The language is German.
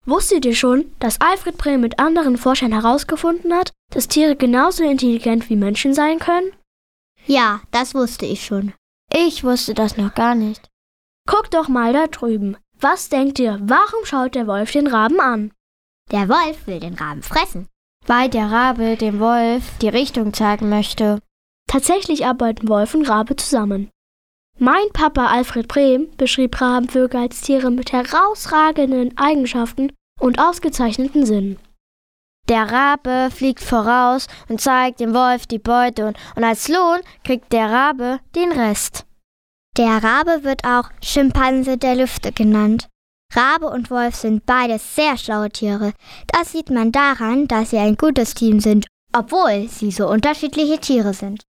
Wusstet ihr schon, dass Alfred Brehm mit anderen Forschern herausgefunden hat, dass Tiere genauso intelligent wie Menschen sein können? Ja, das wusste ich schon. Ich wusste das noch gar nicht. Guckt doch mal da drüben. Was denkt ihr, warum schaut der Wolf den Raben an? Der Wolf will den Raben fressen, weil der Rabe dem Wolf die Richtung zeigen möchte. Tatsächlich arbeiten Wolf und Rabe zusammen. Mein Papa Alfred Brehm beschrieb Rabenvögel als Tiere mit herausragenden Eigenschaften und ausgezeichneten Sinnen. Der Rabe fliegt voraus und zeigt dem Wolf die Beute und als Lohn kriegt der Rabe den Rest. Der Rabe wird auch Schimpanse der Lüfte genannt. Rabe und Wolf sind beides sehr schlaue Tiere. Das sieht man daran, dass sie ein gutes Team sind, obwohl sie so unterschiedliche Tiere sind.